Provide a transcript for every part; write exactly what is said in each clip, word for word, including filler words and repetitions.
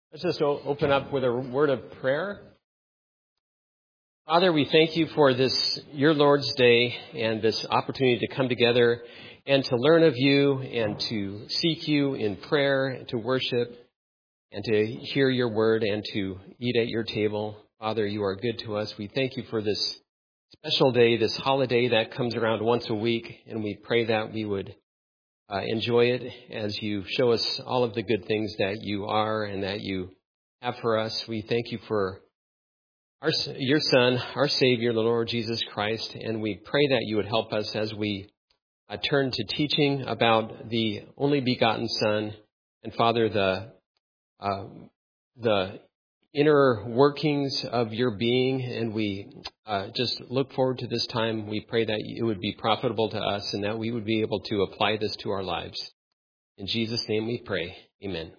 Let's just o- open up with a word of prayer. Father, we thank you for this, your Lord's Day, and this opportunity to come together and to learn of you and to seek you in prayer and to worship and to hear your word and to eat at your table. Father, you are good to us. We thank you for this special day, this holiday that comes around once a week, and we pray that we would Uh, enjoy it as you show us all of the good things that you are and that you have for us. We thank you for our, your Son, our Savior, the Lord Jesus Christ, and we pray that you would help us as we uh, turn to teaching about the only begotten Son, and Father, the uh, the inner workings of your being, and we uh, just look forward to this time. We pray that it would be profitable to us and that we would be able to apply this to our lives. In Jesus' name we pray. Amen.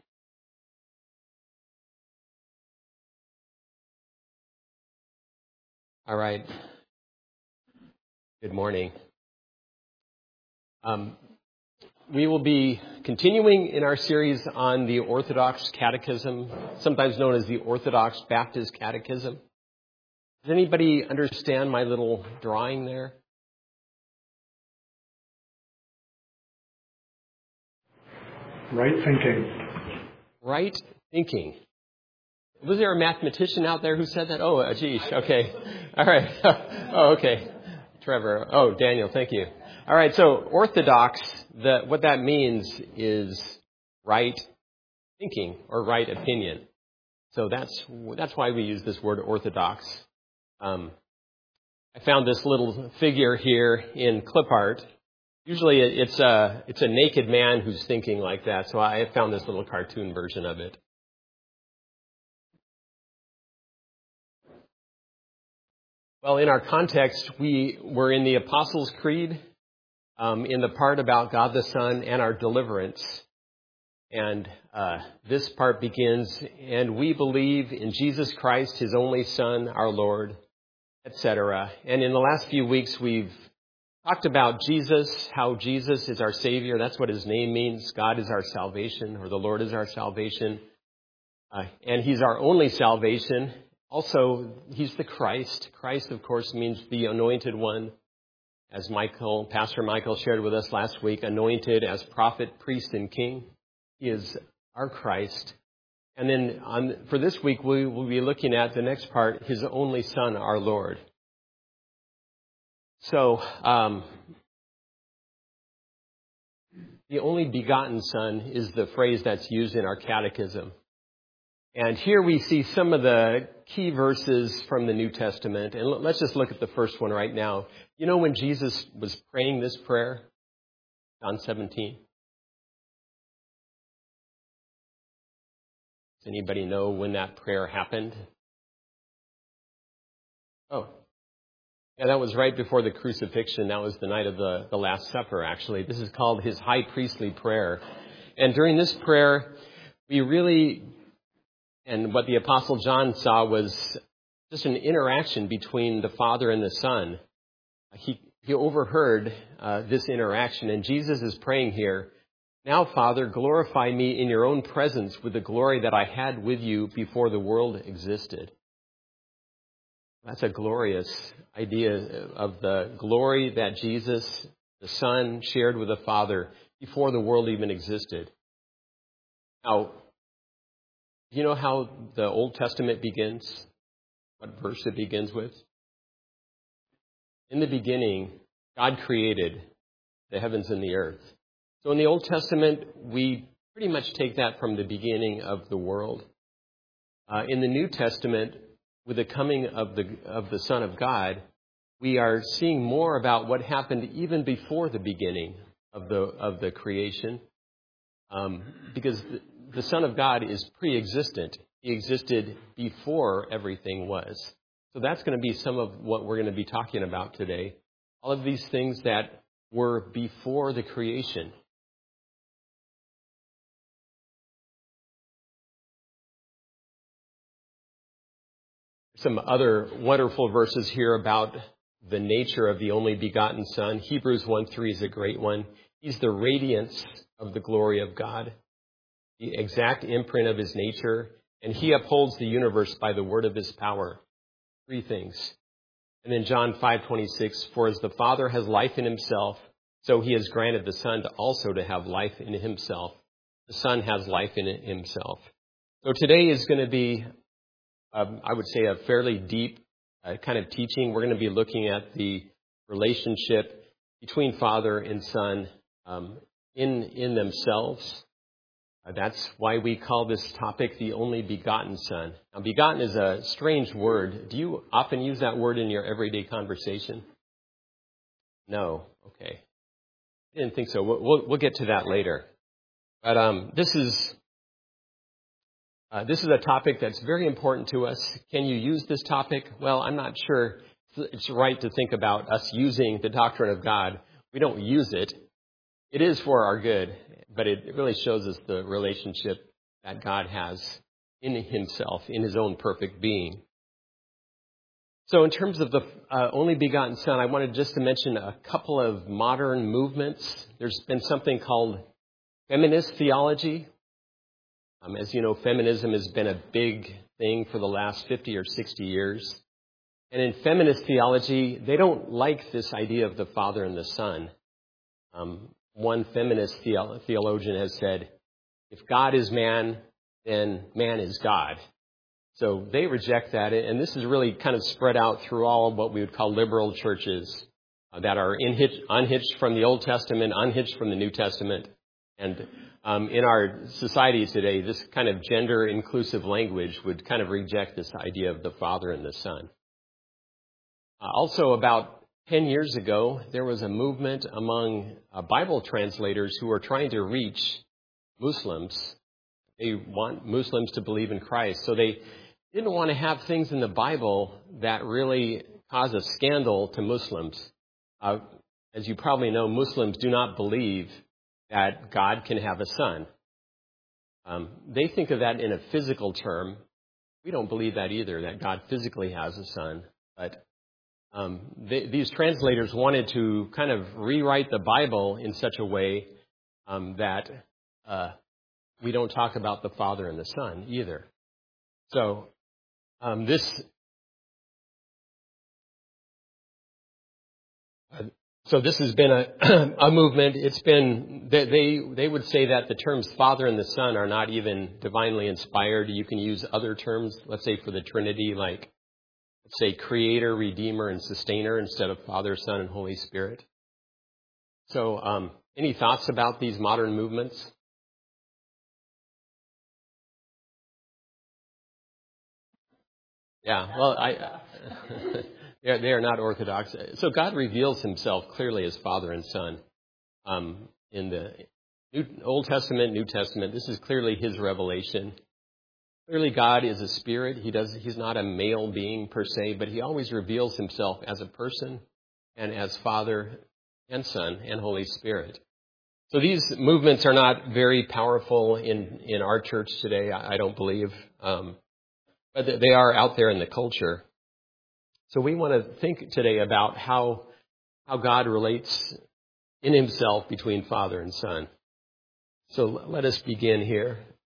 All right. Good morning. Um, we will be continuing in our series on the Orthodox Catechism, sometimes known as the Orthodox Baptist Catechism. Does anybody understand my little drawing there? Right thinking. Right thinking. Was there a mathematician out there who said that? Oh, uh, geez. Okay. All right. Oh, okay. Trevor. Oh, Daniel. Thank you. All right. So orthodox, the, what that means is right thinking or right opinion. So that's that's why we use this word orthodox. Um, I found this little figure here in clip art. Usually it's a, it's a naked man who's thinking like that. So I found this little cartoon version of it. Well, in our context, we were in the Apostles' Creed, um, in the part about God the Son and our deliverance. And uh, this part begins, and we believe in Jesus Christ, his only Son, our Lord, et cetera. And in the last few weeks, we've talked about Jesus, how Jesus is our Savior. That's what his name means. God is our salvation, or the Lord is our salvation. Uh, and he's our only salvation. Also, he's the Christ. Christ, of course, means the anointed one. As Michael, Pastor Michael shared with us last week, anointed as prophet, priest, and king. He is our Christ. And then on, for this week, we will be looking at the next part, his only Son, our Lord. So, um, the only begotten Son is the phrase that's used in our catechism. And here we see some of the key verses from the New Testament. And let's just look at the first one right now. You know when Jesus was praying this prayer? John seventeen. Does anybody know when that prayer happened? Oh. Yeah, that was right before the crucifixion. That was the night of the, the Last Supper, actually. This is called his high priestly prayer. And during this prayer, we really... And what the Apostle John saw was just an interaction between the Father and the Son. He, he overheard uh, this interaction, and Jesus is praying here, "Now, Father, glorify me in your own presence with the glory that I had with you before the world existed." That's a glorious idea of the glory that Jesus, the Son, shared with the Father before the world even existed. Now, do you know how the Old Testament begins? What verse it begins with? In the beginning, God created the heavens and the earth. So in the Old Testament, we pretty much take that from the beginning of the world. Uh, in the New Testament, with the coming of the of the Son of God, we are seeing more about what happened even before the beginning of the of the creation, um, because the, the Son of God is pre-existent. He existed before everything was. So that's going to be some of what we're going to be talking about today. All of these things that were before the creation. Some other wonderful verses here about the nature of the only begotten Son. Hebrews one three is a great one. He's the radiance of the glory of God, the exact imprint of his nature. and he upholds the universe by the word of his power. Three things. And then John five twenty-six, for as the Father has life in himself, so he has granted the Son to also to have life in himself. The Son has life in himself. So today is going to be, um, I would say, a fairly deep uh, kind of teaching. We're going to be looking at the relationship between Father and Son um, in in themselves. Uh, that's why we call this topic the only begotten Son. Now, begotten is a strange word. Do you often use that word in your everyday conversation? No. Okay. I didn't think so. We'll, we'll, we'll get to that later. But um, this is uh, this is a topic that's very important to us. Can you use this topic? Well, I'm not sure it's right to think about us using the doctrine of God. We don't use it. It is for our good, but it really shows us the relationship that God has in himself, in his own perfect being. So in terms of the uh, only begotten Son, I wanted just to mention a couple of modern movements. There's been something called feminist theology. Um, as you know, feminism has been a big thing for the last fifty or sixty years. And in feminist theology, they don't like this idea of the Father and the Son. Um, one feminist theolo- theologian has said, if God is man, then man is God. So they reject that, and this is really kind of spread out through all of what we would call liberal churches uh, that are inhitched, unhitched from the Old Testament, unhitched from the New Testament. And um, in our society today, this kind of gender-inclusive language would kind of reject this idea of the Father and the Son. Uh, also, about ten years ago, there was a movement among uh, Bible translators who were trying to reach Muslims. They want Muslims to believe in Christ. So they didn't want to have things in the Bible that really cause a scandal to Muslims. Uh, as you probably know, Muslims do not believe that God can have a son. Um, they think of that in a physical term. We don't believe that either, that God physically has a son. But um, they, these translators wanted to kind of rewrite the Bible in such a way um, that uh, we don't talk about the Father and the Son either. So um, this, uh, so this has been a, a movement. It's been they, they they would say that the terms Father and the Son are not even divinely inspired. You can use other terms, let's say for the Trinity, like let's say Creator, Redeemer, and Sustainer instead of Father, Son, and Holy Spirit. So, um, any thoughts about these modern movements? Yeah, well, I, they, are, they are not orthodox. So God reveals himself clearly as Father and Son um, in the New, Old Testament, New Testament. This is clearly his revelation. Clearly God is a spirit. He does. He's not a male being per se, but he always reveals himself as a person and as Father and Son and Holy Spirit. So these movements are not very powerful in, in our church today, I, I don't believe. Um, But they are out there in the culture. So we want to think today about how how God relates in himself between Father and Son. So let us begin here.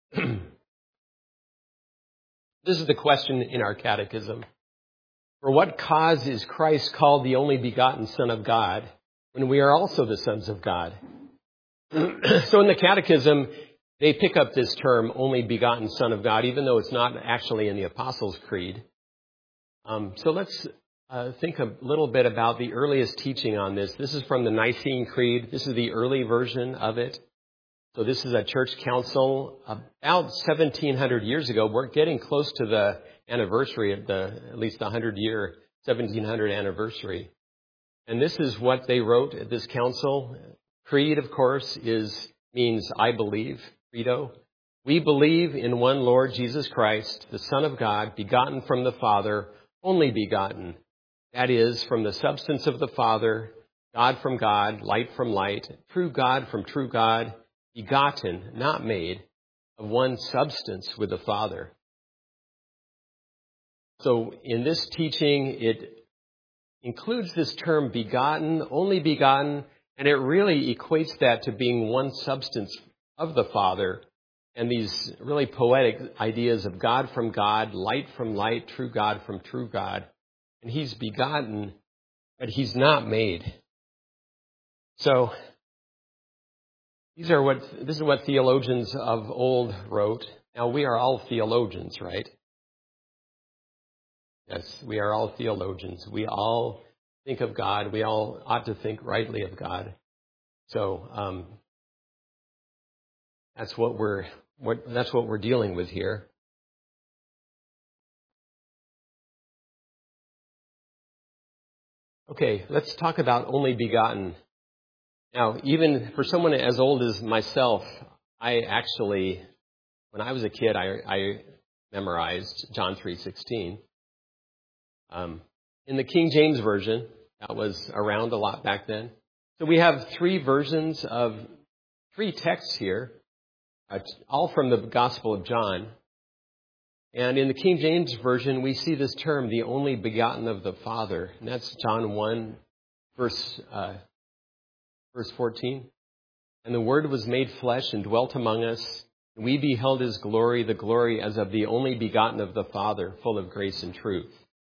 This is the question in our catechism. For what cause is Christ called the only begotten Son of God when we are also the sons of God? So in the catechism, they pick up this term, only begotten Son of God, even though it's not actually in the Apostles' Creed. Um, so let's uh, think a little bit about the earliest teaching on this. This is from the Nicene Creed. This is the early version of it. So this is a church council about seventeen hundred years ago. We're getting close to the anniversary of the, at least the hundred-year, seventeen hundred anniversary. And this is what they wrote at this council. Creed, of course, is means I believe. Credo. We believe in one Lord Jesus Christ, the Son of God, begotten from the Father, only begotten. That is, from the substance of the Father, God from God, light from light, true God from true God, begotten, not made, of one substance with the Father. So in this teaching, it includes this term begotten, only begotten, and it really equates that to being one substance of the Father and these really poetic ideas of God from God, light from light, true God from true God. And he's begotten, but he's not made. So these are what this is what theologians of old wrote. Now we are all theologians, right? Yes, we are all theologians. We all think of God. We all ought to think rightly of God. So um, that's what we're what, that's what we're dealing with here. Okay, let's talk about only begotten. Now, even for someone as old as myself, I actually, when I was a kid, I, I memorized John three sixteen. Um, in the King James Version, that was around a lot back then. So we have three versions of three texts here, uh, all from the Gospel of John. And in the King James Version, we see this term, the only begotten of the Father. And that's John one, verse, uh, verse fourteen. And the Word was made flesh and dwelt among us. And we beheld his glory, the glory as of the only begotten of the Father, full of grace and truth.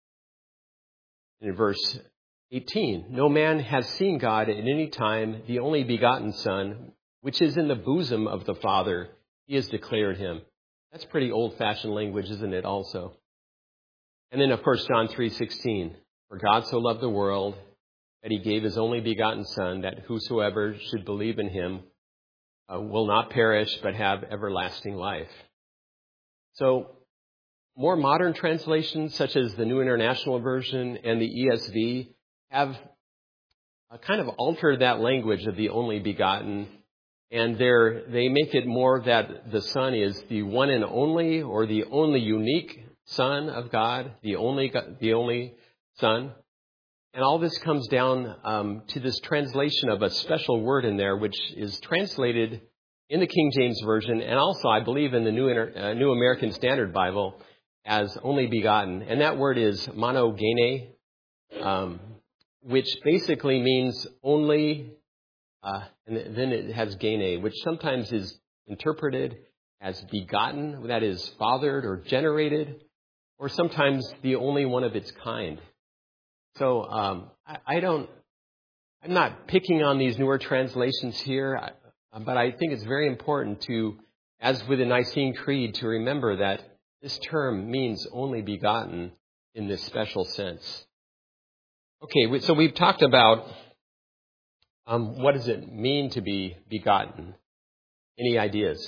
In verse eighteen, no man has seen God at any time, the only begotten Son, which is in the bosom of the Father, he has declared him. That's pretty old-fashioned language, isn't it, also? And then, of course, John three sixteen, for God so loved the world that he gave his only begotten Son, that whosoever should believe in him uh, will not perish, but have everlasting life. So, more modern translations, such as the New International Version and the E S V, have uh, kind of altered that language of the only begotten. And they're, they make it more that the Son is the one and only, or the only unique Son of God, the only, the only Son. And all this comes down um, to this translation of a special word in there, which is translated in the King James Version, and also, I believe, in the New, Inter, uh, New American Standard Bible as only begotten. And that word is monogene, um, which basically means only. Uh, and then it has gene, which sometimes is interpreted as begotten, that is fathered or generated, or sometimes the only one of its kind. So um, I, I don't, I'm not picking on these newer translations here, but I think it's very important to, as with the Nicene Creed, to remember that this term means only begotten in this special sense. Okay, so we've talked about Um, what does it mean to be begotten? Any ideas?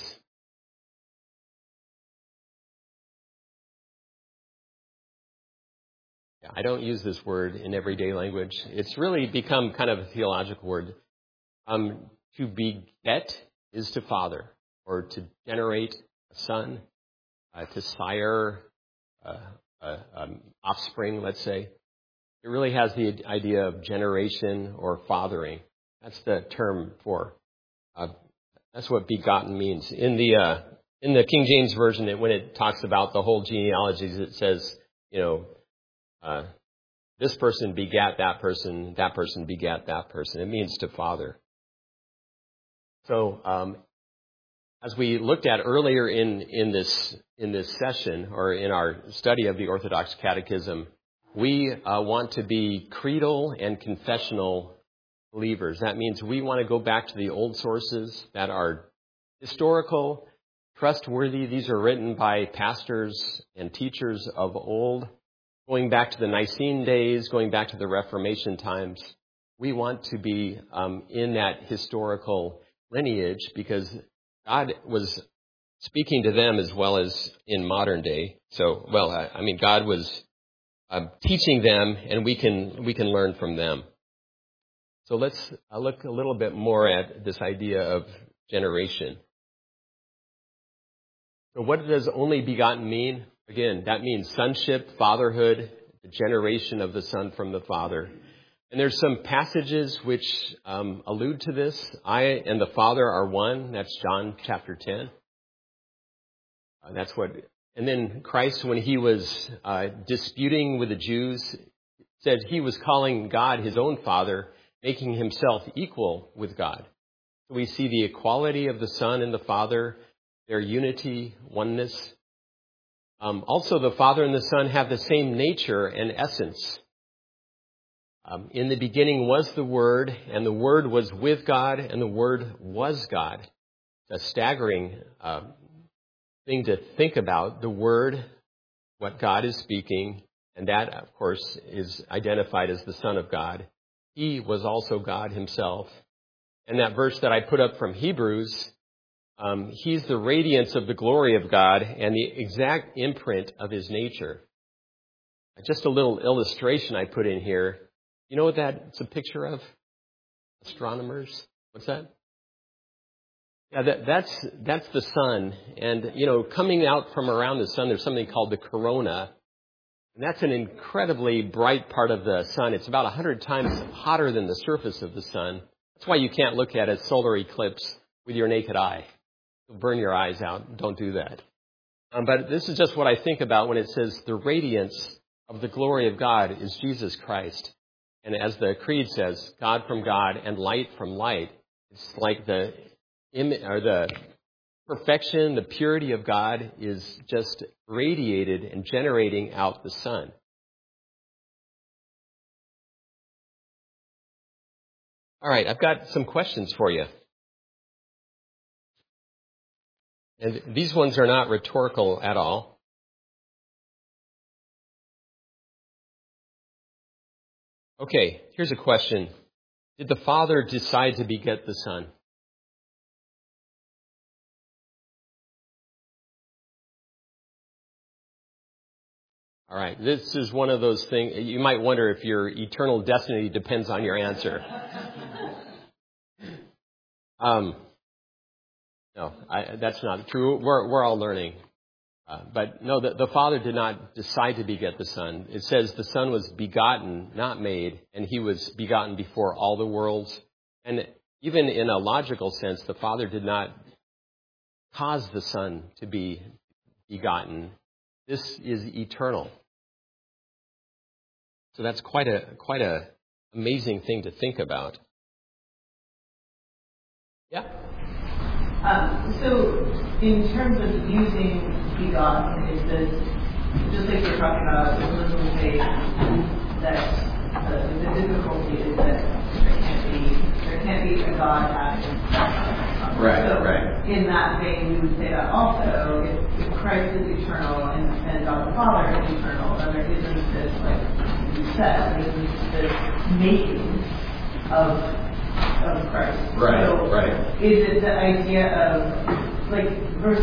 Yeah, I don't use this word in everyday language. It's really become kind of a theological word. Um, to beget is to father, or to generate a son, uh, to sire uh, uh, um, offspring, let's say. It really has the idea of generation or fathering. That's the term for. Uh, that's what begotten means. In the uh, in the King James Version, it, when it talks about the whole genealogies, it says, you know, uh, this person begat that person, that person begat that person. It means to father. So, um, as we looked at earlier in in this in this session, or in our study of the Orthodox Catechism, we uh, want to be creedal and confessional believers. That means we want to go back to the old sources that are historical, trustworthy. These are written by pastors and teachers of old, going back to the Nicene days, going back to the Reformation times. We want to be um, in that historical lineage because God was speaking to them as well as in modern day. So, well, I, I mean, God was uh, teaching them, and we can we can learn from them. So let's uh, look a little bit more at this idea of generation. So what does only begotten mean? Again, that means sonship, fatherhood, the generation of the Son from the Father. And there's some passages which um, allude to this. I and the Father are one. That's John chapter ten. Uh, that's what. And then Christ, when he was uh, disputing with the Jews, said he was calling God his own Father, making himself equal with God. We see the equality of the Son and the Father. their unity, oneness. Um, also, the Father and the Son have the same nature and essence. Um, in the beginning was the Word, and the Word was with God, and the Word was God. It's a staggering uh, thing to think about, the Word, what God is speaking, and that, of course, is identified as the Son of God. He was also God himself. And that verse that I put up from Hebrews, um, he's the radiance of the glory of God and the exact imprint of his nature. Just a little illustration I put in here. You know what that's a picture of? Astronomers? What's that? Yeah, that, that's that's the sun. And, you know, coming out from around the sun, there's something called the corona. And that's an incredibly bright part of the sun. It's about one hundred times hotter than the surface of the sun. That's why you can't look at a solar eclipse with your naked eye. You'll burn your eyes out. Don't do that. Um, but this is just what I think about when it says the radiance of the glory of God is Jesus Christ. And as the creed says, God from God and light from light. It's like the or the perfection, the purity of God is just radiated and generating out the sun. All right, I've got some questions for you. And these ones are not rhetorical at all. Okay, here's a question. Did the Father decide to beget the Son? All right, this is one of those things, you might wonder if your eternal destiny depends on your answer. um, no, I, that's not true. We're, we're all learning. Uh, but no, the, the Father did not decide to beget the Son. It says the Son was begotten, not made, and he was begotten before all the worlds. And even in a logical sense, the Father did not cause the Son to be begotten. This is eternal. So that's quite a quite a amazing thing to think about. Yeah. Um, so, in terms of using begotten, it says, just like you're talking about, the Muslim faith, that the, the difficulty is that there can't be there can't be a God having sex. Right. So, right. in that vein, we would say that also, if, if Christ is eternal and, and God the Father is eternal, then there isn't this, like you said, there isn't this making of. of Christ. Right, so right. Is it the idea of, like, verse,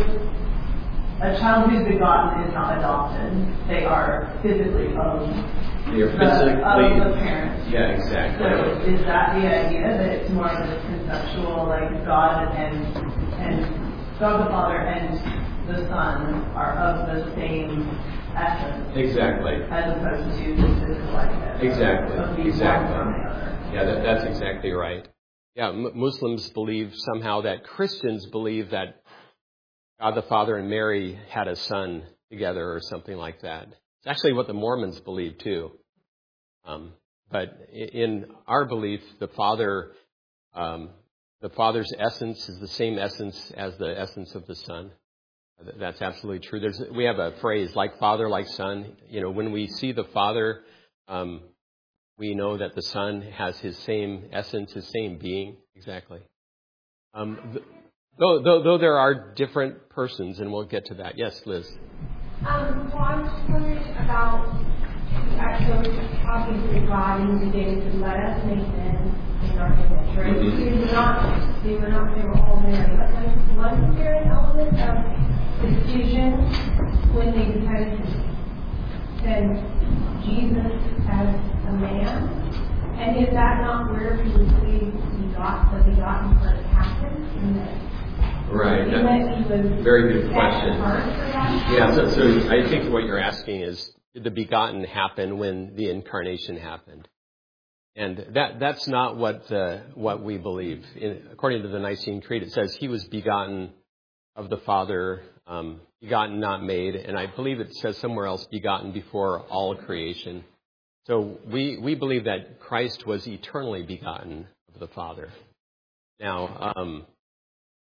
a child who's begotten is not adopted. They are physically of, They're the, physically, of the parents. Yeah, exactly. So is that the idea, that it's more of this conceptual, like, God and, and God the Father and the Son are of the same essence? Exactly. As opposed to the physical idea. Exactly. Of being Exactly. one from the other. Yeah, that, that's exactly right. Yeah, M- Muslims believe somehow that Christians believe that God the Father and Mary had a son together or something like that. It's actually what the Mormons believe too. Um, but in our belief, the Father, um, the Father's essence is the same essence as the essence of the Son. That's absolutely true. There's, we have a phrase, like Father, like Son. You know, when we see the Father, um, we know that the Son has his same essence, his same being. Exactly. Um, th- though, though, though there are different persons, and we'll get to that. Yes, Liz. Um, well, I'm just wondering about, actually, talking to God in the beginning to let us make men in our image, right? Mm-hmm. They were not, they were not, they were all married. But like, wasn't there an element of decision when they decided to send Jesus as a man? And is that not where we would see begot, the begotten part happen? In the, Right. in that he was Very good question. Yeah, Yeah, so, so I think what you're asking is, did the begotten happen when the incarnation happened? And that that's not what uh, what we believe. In, according to the Nicene Creed, it says he was begotten of the Father, um, begotten, not made. And I believe it says somewhere else, begotten before all creation. So we, we believe that Christ was eternally begotten of the Father. Now, um,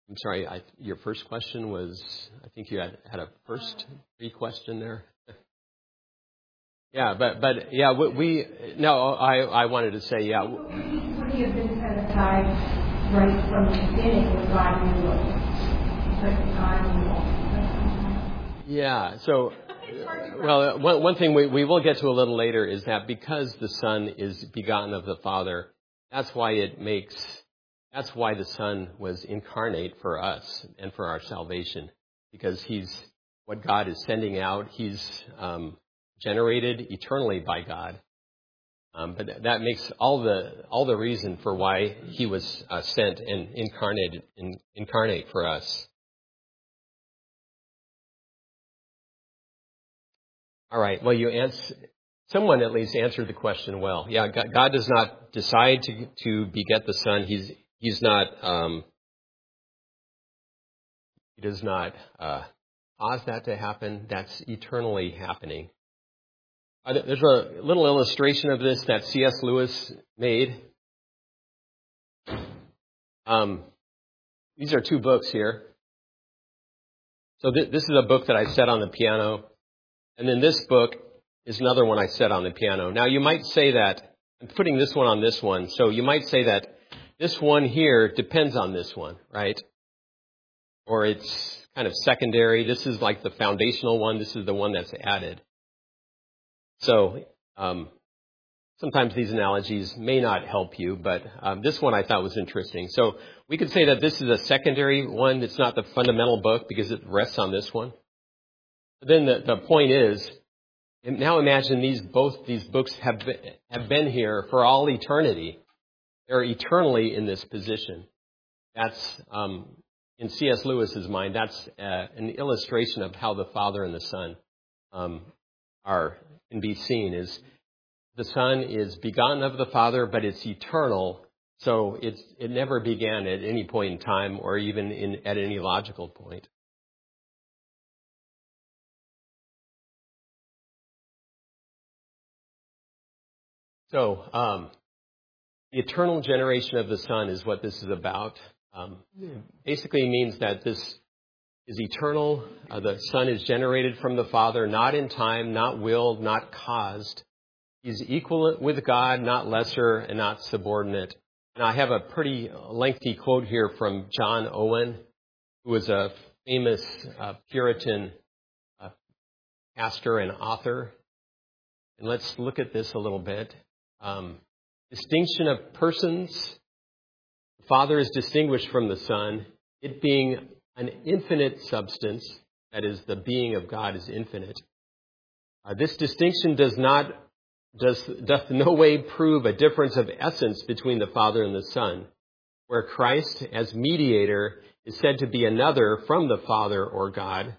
I'm sorry, I, your first question was, I think you had, had a first pre-question there. Yeah, but, but yeah, we, we no, I, I wanted to say, yeah. Would he have been set aside right from the beginning when God knew like God knew? Yeah, so, well, one, one thing we, we will get to a little later is that because the Son is begotten of the Father, that's why it makes, that's why the Son was incarnate for us and for our salvation, because he's what God is sending out. He's um, generated eternally by God. Um, but that makes all the all the reason for why he was uh, sent and incarnated in, incarnate for us. All right. Well, you answer. Someone at least answered the question well. Yeah, God, God does not decide to to beget the Son. He's he's not. Um, he does not uh, cause that to happen. That's eternally happening. There's a little illustration of this that C S Lewis made. Um, these are two books here. So th- this is a book that I set on the piano. And then this book is another one I set on the piano. Now you might say that, I'm putting this one on this one, so you might say that this one here depends on this one, right? Or it's kind of secondary. This is like the foundational one. This is the one that's added. So um, sometimes these analogies may not help you, but um, this one I thought was interesting. So we could say that this is a secondary one. It's not the fundamental book because it rests on this one. But then the, the point is, now imagine these both these books have been, have been here for all eternity. They're eternally in this position. That's um, in C S Lewis's mind. That's uh, an illustration of how the Father and the Son um, are can be seen. Is the Son is begotten of the Father, but it's eternal. So it's it never began at any point in time, or even in at any logical point. So, um, the eternal generation of the Son is what this is about. Um, basically means that this is eternal. Uh, the Son is generated from the Father, not in time, not willed, not caused. He's equal with God, not lesser and not subordinate. And I have a pretty lengthy quote here from John Owen, who was a famous uh, Puritan uh, pastor and author. And let's look at this a little bit. Um, distinction of persons. The Father is distinguished from the Son. It being an infinite substance, that is, the being of God is infinite. Uh, this distinction does not, does, doth no way prove a difference of essence between the Father and the Son, where Christ, as mediator, is said to be another from the Father or God,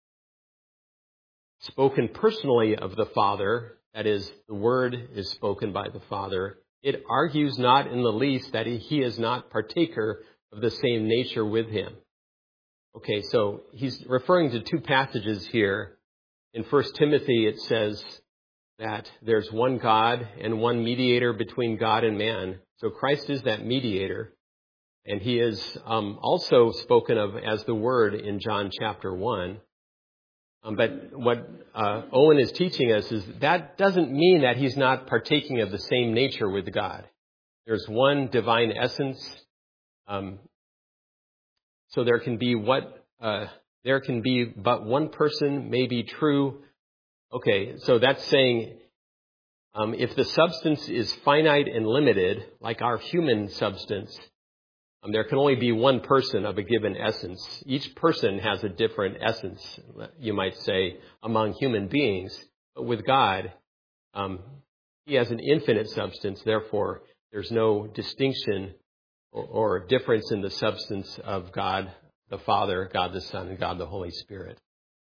spoken personally of the Father. That is, the Word is spoken by the Father. It argues not in the least that he is not partaker of the same nature with him. Okay, so he's referring to two passages here. In First Timothy, it says that there's one God and one mediator between God and man. So Christ is that mediator. And he is um, also spoken of as the Word in John chapter one. Um, but what uh, Owen is teaching us is that doesn't mean that he's not partaking of the same nature with God. There's one divine essence. Um, so there can be what uh, there can be but one person may be true. Okay, so that's saying um, if the substance is finite and limited, like our human substance, Um, there can only be one person of a given essence. Each person has a different essence, you might say, among human beings. But with God, um, he has an infinite substance. Therefore, there's no distinction or, or difference in the substance of God the Father, God the Son, and God the Holy Spirit.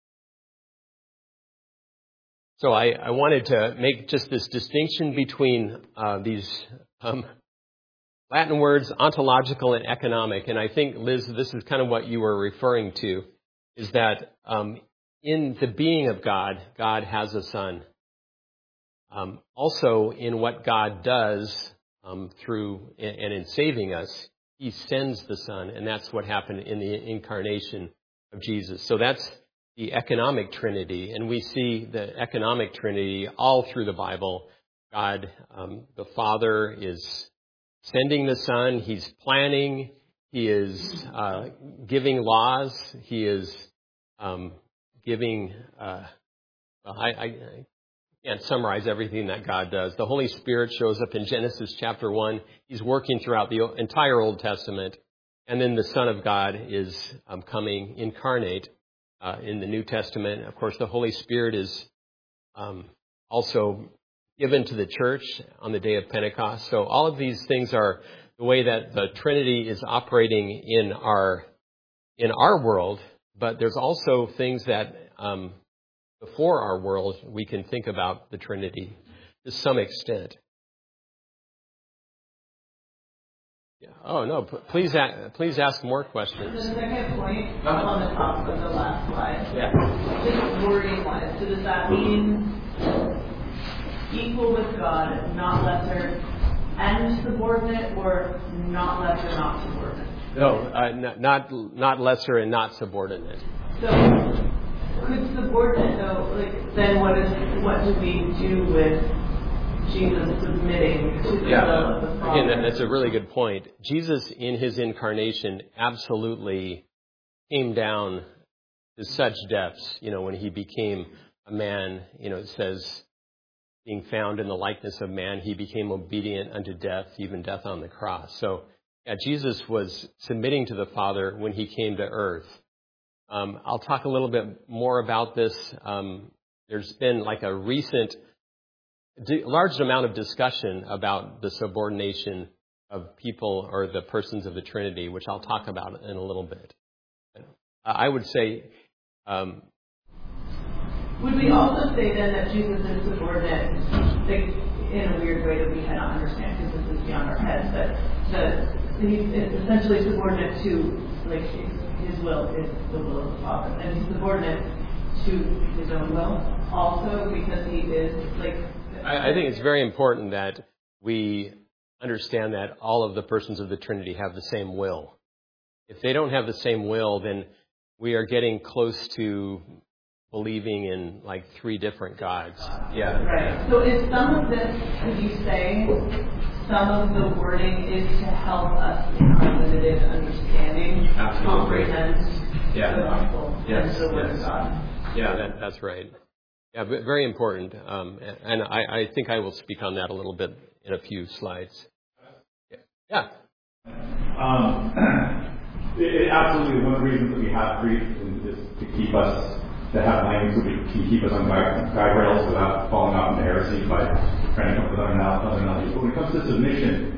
So I, I wanted to make just this distinction between uh, these um Latin words, ontological and economic. And I think, Liz, this is kind of what you were referring to, is that um, in the being of God, God has a Son. Um, also, in what God does um, through and in saving us, he sends the Son, and that's what happened in the incarnation of Jesus. So that's the economic Trinity, and we see the economic Trinity all through the Bible. God, um, the Father, is sending the Son. He's planning. He is uh, giving laws. He is um, giving... Uh, I, I, I can't summarize everything that God does. The Holy Spirit shows up in Genesis chapter one. He's working throughout the entire Old Testament. And then the Son of God is um, coming incarnate uh, in the New Testament. Of course, the Holy Spirit is um, also given to the church on the day of Pentecost. So all of these things are the way that the Trinity is operating in our in our world. But there's also things that um, before our world we can think about the Trinity to some extent. Yeah. Oh, no, p- please a- please ask more questions. The second point on the top of the last slide, Yeah. just wording-wise, so does that mean equal with God, not lesser, and subordinate, or not lesser, not subordinate? No, uh, n- not not lesser and not subordinate. So could subordinate, though, like, then what is what do we do with Jesus submitting to the Yeah. will of the Father? Again, that, that's a really good point. Jesus, in his incarnation, absolutely came down to such depths. You know, when he became a man, you know, it says, being found in the likeness of man, he became obedient unto death, even death on the cross. So, yeah, Jesus was submitting to the Father when he came to earth. Um, I'll talk a little bit more about this. Um, there's been like a recent a large amount of discussion about the subordination of people or the persons of the Trinity, which I'll talk about in a little bit. Uh, I would say... Um, Would we also say then that Jesus is subordinate, like, in a weird way that we cannot understand because this is beyond our heads, but the, he's essentially subordinate to, like, his will is the will of the Father, and he's subordinate to his own will also because he is, like... I, I think it's very important that we understand that all of the persons of the Trinity have the same will. If they don't have the same will, then we are getting close to believing in like three different gods. Yeah. Right. So is some of this, could you say, some of the wording is to help us in our limited understanding Absolutely. comprehend Yeah. the gospel Yes. and the word Yes. of God? Yeah, that, that's right. Yeah, but very important. Um, and I, I think I will speak on that a little bit in a few slides. Yeah. Um, it, it absolutely, one of the reasons that we have priests is to keep us, to have language so we can keep us on guide, guide rails without falling off into heresy by trying to come up with other analogies. But when it comes to submission,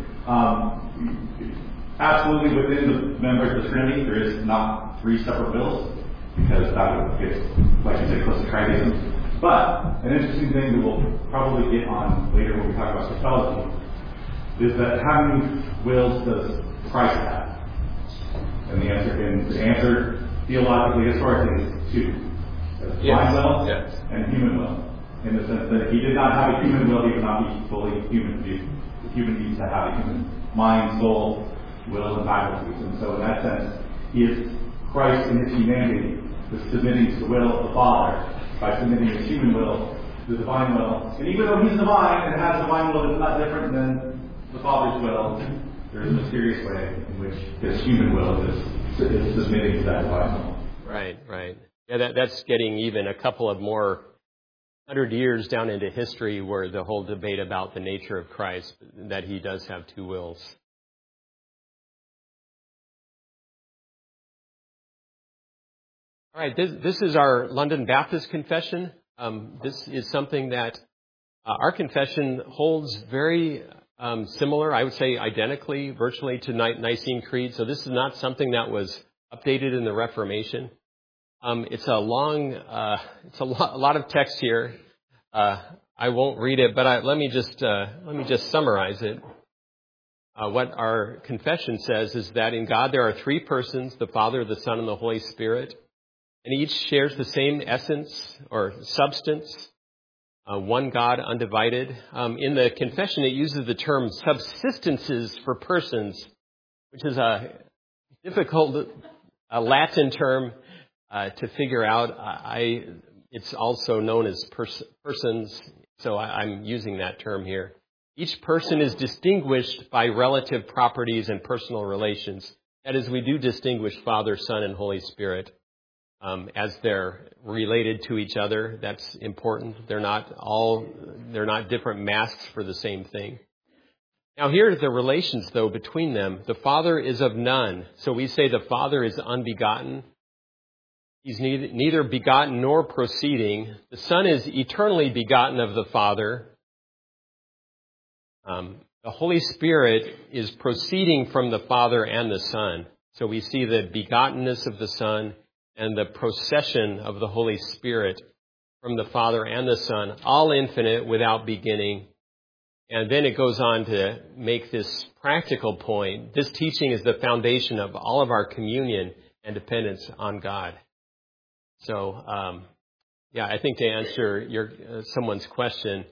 um, absolutely within the members of the Trinity, there is not three separate wills, because that would get, like you said, close to tritheism. But an interesting thing that we'll probably get on later when we talk about Christology is that how many wills does Christ have? And the answer, and the answer theologically, historically, is two: divine Yes. will Yes. and human will. In the sense that if he did not have a human will, he would not be fully human. The human needs to have a human mind, soul, will, and faculties. And so, in that sense, he is Christ in his humanity was submitting to the will of the Father by submitting his human will to the divine will. And even though he's divine and has divine will that's not different than the Father's will, there is a mysterious way in which his human will is, is submitting to that divine will. Right, right. Yeah, that, that's getting even a couple of more hundred years down into history where the whole debate about the nature of Christ, that he does have two wills. All right, this, this is our London Baptist Confession. Um, this is something that uh, our confession holds very um, similar, I would say identically, virtually to Ni- Nicene Creed. So this is not something that was updated in the Reformation. Um, it's a long, uh, it's a, lo- a lot of text here. Uh, I won't read it, but I, let me just uh, let me just summarize it. Uh, what our confession says is that in God there are three persons: the Father, the Son, and the Holy Spirit. And each shares the same essence or substance, uh, one God, undivided. Um, in the confession, it uses the term subsistences for persons which is a difficult a Latin term uh, to figure out. I it's also known as pers- persons, so I, I'm using that term here. Each person is distinguished by relative properties and personal relations. That is, we do distinguish Father, Son, and Holy Spirit um, as they're related to each other. That's important. They're not all they're not different masks for the same thing. Now, here are the relations, though, between them. The Father is of none. So we say the Father is unbegotten. He's neither, neither begotten nor proceeding. The Son is eternally begotten of the Father. Um, the Holy Spirit is proceeding from the Father and the Son. So we see the begottenness of the Son and the procession of the Holy Spirit from the Father and the Son, all infinite, without beginning. And then it goes on to make this practical point. This teaching is the foundation of all of our communion and dependence on God. So, um, yeah, I think to answer your uh, someone's question,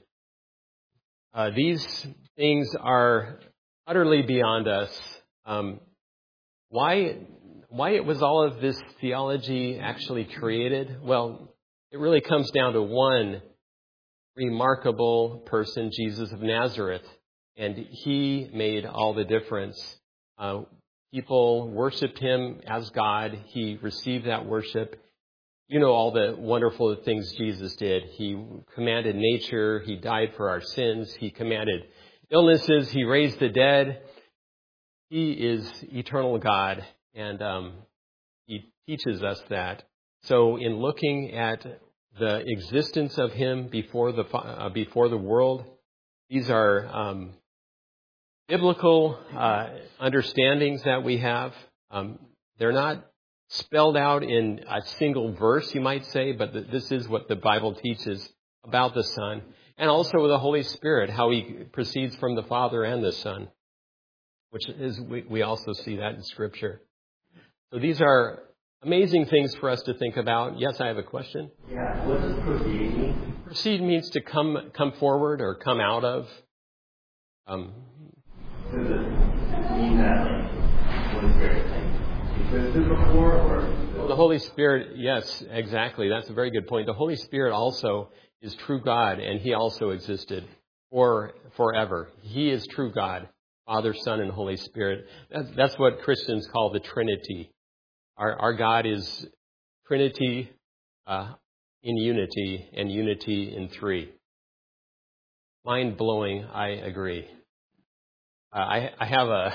uh, these things are utterly beyond us. Um, why, why it was all of this theology actually created? Well, it really comes down to one remarkable person, Jesus of Nazareth, and he made all the difference. Uh, people worshipped him as God. He received that worship. You know all the wonderful things Jesus did. He commanded nature. He died for our sins. He commanded illnesses. He raised the dead. He is eternal God, and um, he teaches us that. So in looking at the existence of him before the uh, before the world, these are um, biblical uh, understandings that we have. Um, they're not spelled out in a single verse, you might say, but th- this is what the Bible teaches about the Son, and also the Holy Spirit, how he proceeds from the Father and the Son, which is we, we also see that in Scripture. So these are amazing things for us to think about. Yes, I have a question. Yeah, what does proceed mean? Proceed means to come come forward or come out of. Um, Does it mean that like Holy Spirit existed before, or well, the Holy Spirit? Yes, exactly. That's a very good point. The Holy Spirit also is true God, and he also existed for forever. He is true God, Father, Son, and Holy Spirit. That's, that's what Christians call the Trinity. Our, our God is Trinity uh, in unity and unity in three. Mind-blowing, I agree. Uh, I, I have a,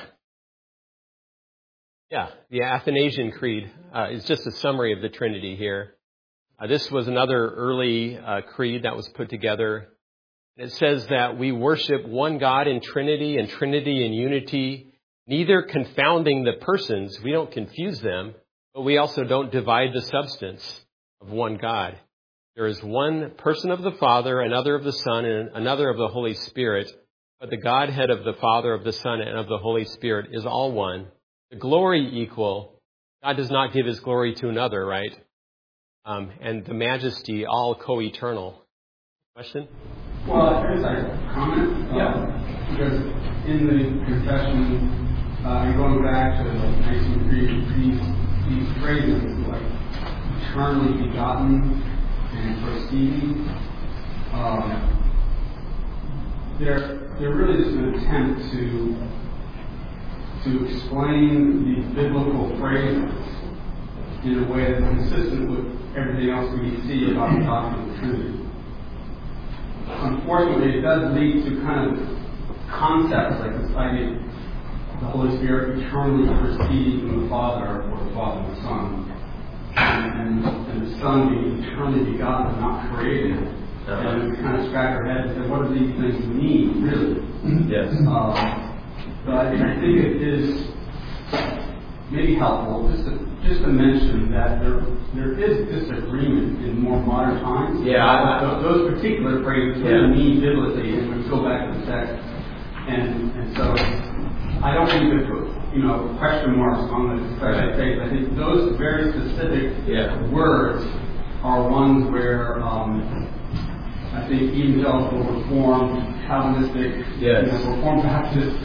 yeah, the Athanasian Creed uh, is just a summary of the Trinity here. Uh, this was another early uh, creed that was put together. It says that we worship one God in Trinity and Trinity in unity, neither confounding the persons, we don't confuse them, but we also don't divide the substance of one God. There is one person of the Father, another of the Son, and another of the Holy Spirit. But the Godhead of the Father, of the Son, and of the Holy Spirit is all one. The glory equal. God does not give his glory to another, right? Um, and the majesty all co-eternal. Question? Well, here's a comment. Yeah. Uh, because in the confession, uh, and going back to the nineteen Creed, these, these phrases like eternally begotten and proceeding, um, they're, they're really just an attempt to, to explain these biblical phrases in a way that's consistent with everything else we see about the doctrine of the Trinity. Unfortunately, it does lead to kind of concepts like this idea of the Holy Spirit eternally proceeding from the Father, or the Father and the Son, and, and, and the Son being eternally begotten, not created. Uh-huh. And we kind of scratch our heads and say, what do these things mean, really? Yes. Um, but I, I think it is maybe helpful just to, just to mention that there there is disagreement in more modern times. Yeah. Uh, those, those particular phrases yeah. really mean biblically, and we go back to the text. And and so I don't think to put you know question marks on the confession of faith. I think those very specific yeah. words are ones where um, I think evangelical, Reformed, Calvinistic, yes. you know, Reformed Baptist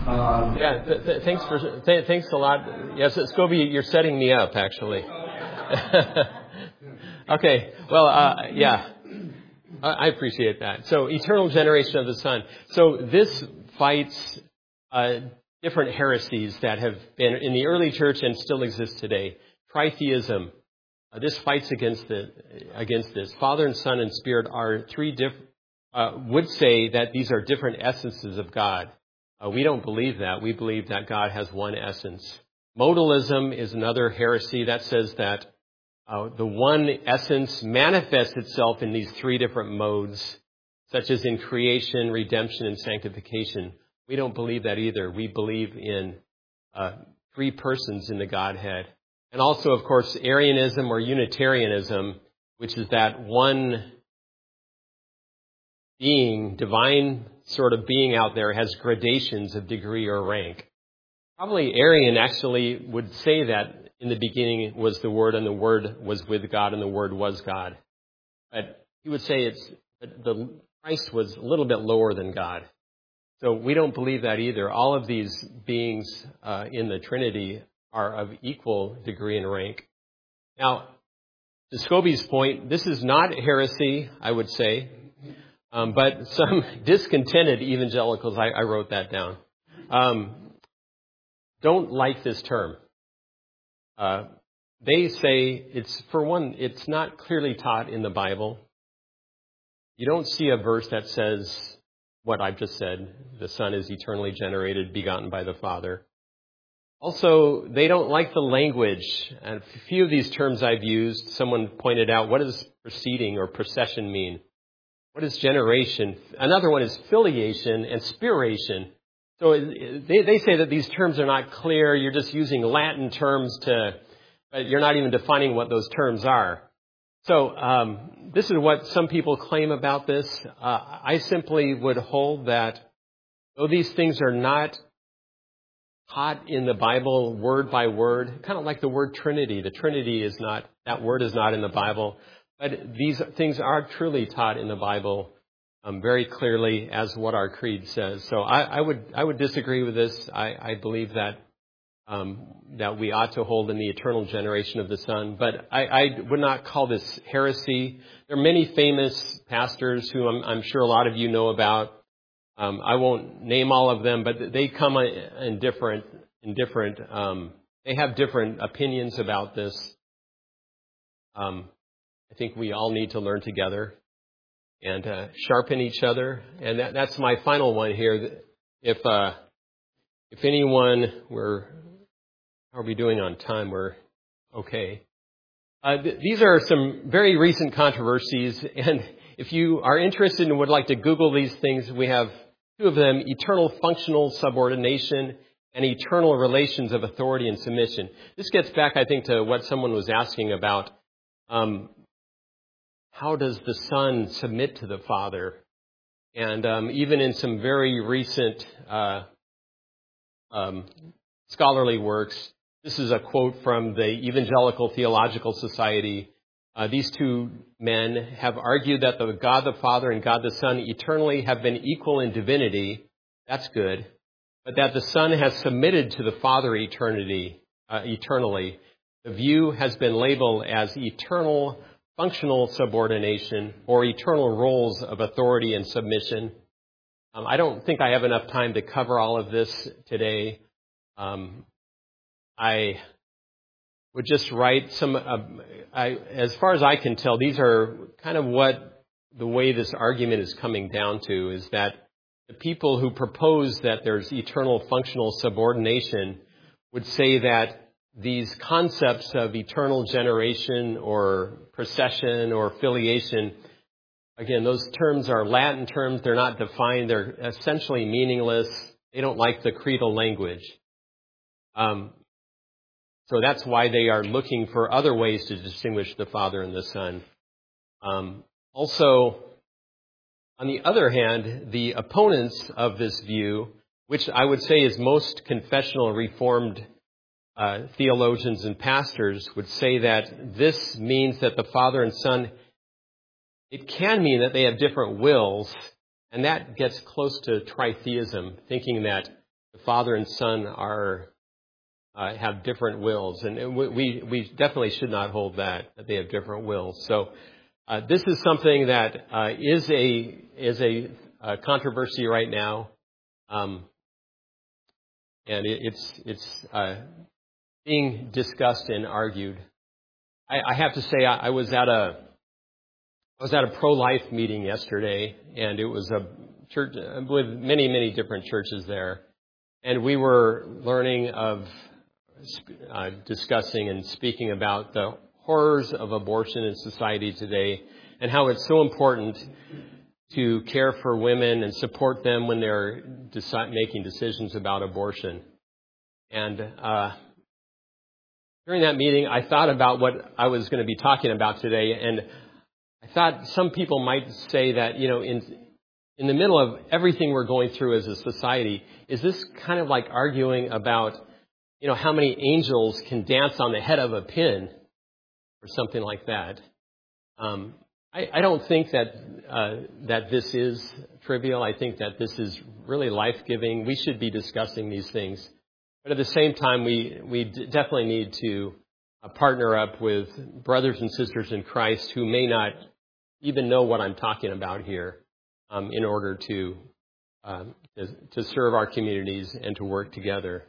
Um, Yeah, th- th- thanks for th- thanks a lot. Yes, Scobie, you're setting me up actually. Okay, well, uh, yeah, I I appreciate that. So, eternal generation of the Son. So, this fights uh, different heresies that have been in the early church and still exist today. Tritheism. Uh, this fights against the against this. Father and Son and Spirit are three different. Uh, would say that these are different essences of God. Uh, we don't believe that. We believe that God has one essence. Modalism is another heresy that says that uh, the one essence manifests itself in these three different modes, such as in creation, redemption, and sanctification. We don't believe that either. We believe in uh, three persons in the Godhead. And also, of course, Arianism or Unitarianism, which is that one being, divine sort of being out there, has gradations of degree or rank. Probably Arian actually would say that in the beginning was the Word, and the Word was with God, and the Word was God. But he would say it's the Christ was a little bit lower than God. So we don't believe that either. All of these beings uh, in the Trinity are of equal degree and rank. Now, to Scobie's point, this is not heresy, I would say. Um, but some discontented evangelicals, I, I wrote that down, um, don't like this term. Uh, they say it's, for one, it's not clearly taught in the Bible. You don't see a verse that says what I've just said, the Son is eternally generated, begotten by the Father. Also, they don't like the language. And a few of these terms I've used, someone pointed out, what does proceeding or procession mean? What is generation? Another one is filiation and spiration. So they, they say that these terms are not clear. You're just using Latin terms to, but you're not even defining what those terms are. So um, this is what some people claim about this. Uh, I simply would hold that though these things are not taught in the Bible word by word, kind of like the word Trinity. The Trinity is not, that word is not in the Bible. But these things are truly taught in the Bible um, very clearly as what our creed says. So I, I would I would disagree with this. I, I believe that um, that we ought to hold in the eternal generation of the Son. But I, I would not call this heresy. There are many famous pastors who I'm, I'm sure a lot of you know about. Um, I won't name all of them, but they come in different in different. Um, they have different opinions about this. Um, I think we all need to learn together and uh, sharpen each other. And that, that's my final one here. If uh, if anyone, we're, how are we doing on time? We're okay. Uh, th- these are some very recent controversies. And if you are interested and would like to Google these things, we have two of them, eternal functional subordination and eternal relations of authority and submission. This gets back, I think, to what someone was asking about. Um, How does the Son submit to the Father? And um, even in some very recent uh, um, scholarly works, this is a quote from the Evangelical Theological Society. Uh, these two men have argued that the God the Father and God the Son eternally have been equal in divinity. That's good. But that the Son has submitted to the Father eternity, uh, eternally. The view has been labeled as eternal functional subordination or eternal roles of authority and submission. Um, I don't think I have enough time to cover all of this today. Um, I would just write some, uh, I, as far as I can tell, these are kind of what the way this argument is coming down to, is that the people who propose that there's eternal functional subordination would say that these concepts of eternal generation or procession or filiation, again, those terms are Latin terms. They're not defined. They're essentially meaningless. They don't like the creedal language. Um, so that's why they are looking for other ways to distinguish the Father and the Son. Um, also, on the other hand, the opponents of this view, which I would say is most confessional Reformed Uh, theologians and pastors, would say that this means that the Father and Son, it can mean that they have different wills, and that gets close to tritheism, thinking that the the Father and Son are uh, have different wills, and we we definitely should not hold that that they have different wills. So uh, this is something that uh, is a is a, a controversy right now, um, and it, it's it's uh, being discussed and argued. I, I have to say, I, I was at a I was at a pro-life meeting yesterday, and it was a church with many, many different churches there. And we were learning of, uh, discussing and speaking about the horrors of abortion in society today and how it's so important to care for women and support them when they're decide, making decisions about abortion. And uh, during that meeting, I thought about what I was going to be talking about today, and I thought some people might say that, you know, in in the middle of everything we're going through as a society, is this kind of like arguing about, you know, how many angels can dance on the head of a pin or something like that? Um, I, I don't think that uh, that this is trivial. I think that this is really life-giving. We should be discussing these things. But at the same time, we, we d- definitely need to uh, partner up with brothers and sisters in Christ who may not even know what I'm talking about here, um, in order to, um, to to serve our communities and to work together.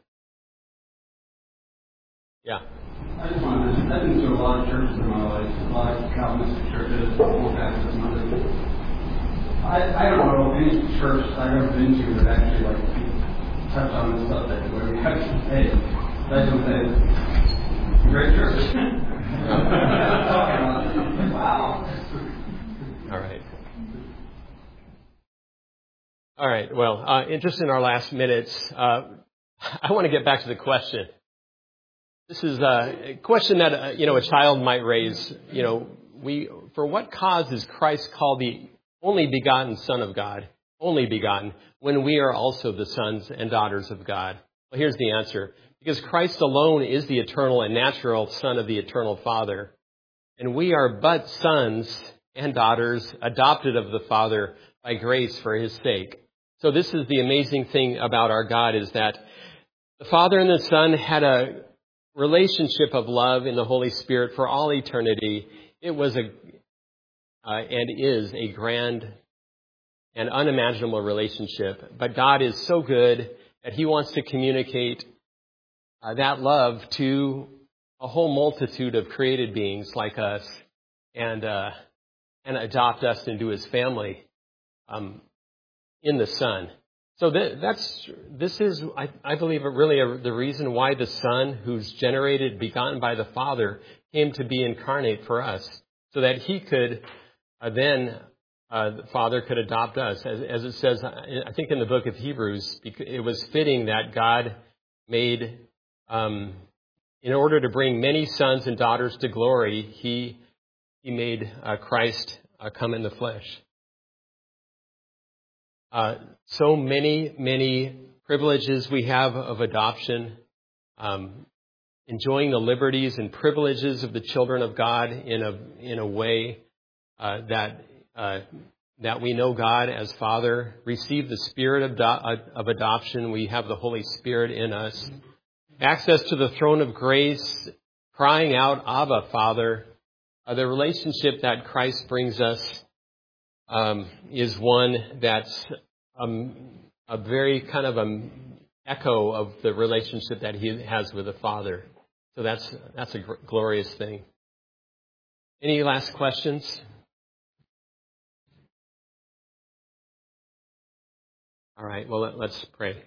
Yeah. I just wanted to mention, I've been to a lot of churches in my life, a lot of Calvinistic churches, Full Baptist, and others. I, I don't know any church I've ever been to that actually like touch on this subject where we actually say, I just say, great church. Wow. All right. All right. Well, uh, just in our last minutes, uh, I want to get back to the question. This is a question that, uh, you know, a child might raise. You know, we, for what cause is Christ called the only begotten Son of God, only begotten, when we are also the sons and daughters of God? Well, here's the answer. Because Christ alone is the eternal and natural Son of the eternal Father. And we are but sons and daughters adopted of the Father by grace for his sake. So this is the amazing thing about our God, is that the Father and the Son had a relationship of love in the Holy Spirit for all eternity. It was a uh, and is a grand and unimaginable relationship. But God is so good that he wants to communicate uh, that love to a whole multitude of created beings like us, and uh, and adopt us into his family um, in the Son. So th- that's this is, I, I believe, really a, the reason why the Son, who's generated, begotten by the Father, came to be incarnate for us, so that he could uh, then, uh, the Father could adopt us. As, as it says, I think in the book of Hebrews, it was fitting that God made, um, in order to bring many sons and daughters to glory, he he made uh, Christ uh, come in the flesh. Uh, so many, many privileges we have of adoption, um, enjoying the liberties and privileges of the children of God in a in a way uh, that uh, that we know God as Father, receive the spirit of, do- of adoption. We have the Holy Spirit in us. Access to the throne of grace, crying out, Abba, Father. Uh, the relationship that Christ brings us um, is one that's um, a very kind of an echo of the relationship that he has with the Father. So that's that's a gr- glorious thing. Any last questions? All right, well, let, let's pray.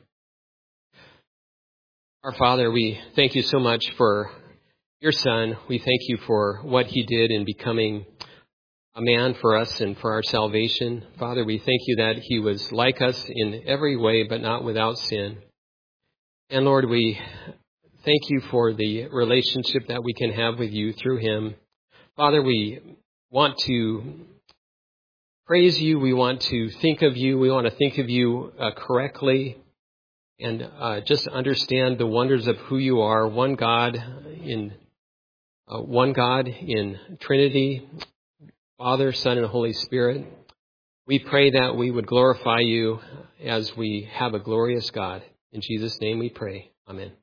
Our Father, we thank you so much for your Son. We thank you for what he did in becoming a man for us and for our salvation. Father, we thank you that he was like us in every way, but not without sin. And Lord, we thank you for the relationship that we can have with you through him. Father, we want to praise you. We want to think of you. We want to think of you uh, correctly. And uh, just understand the wonders of who you are, one God in uh, one God in Trinity, Father, Son, and Holy Spirit. We pray that we would glorify you as we have a glorious God. In Jesus' name we pray. Amen.